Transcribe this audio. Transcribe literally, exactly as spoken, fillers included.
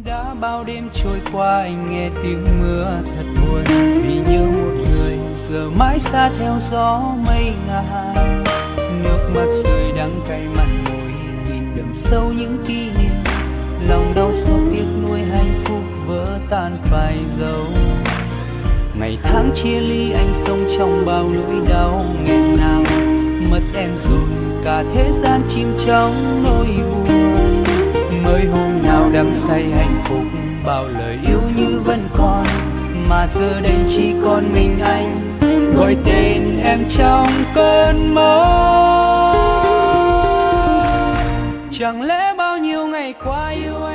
Đã bao đêm trôi qua anh nghe tiếng mưa thật buồn, vì nhớ một người giờ mãi xa theo gió mây ngả. Nước mắt rơi đắng cay mặn môi, nhìn đậm sâu những kỷ niệm. Lòng đau xót tiếc nuối hạnh phúc vỡ tan phai dấu. Ngày tháng chia ly anh sống trong bao nỗi đau nghẹn ngào. Mất em rồi cả thế gian chìm trong nỗi buồn. Mới hôm nào đắm say hạnh phúc, bao lời yêu như vẫn còn, mà giờ đây chỉ còn mình anh gọi tên em trong cơn mơ. Chẳng lẽ bao nhiêu ngày qua yêu anh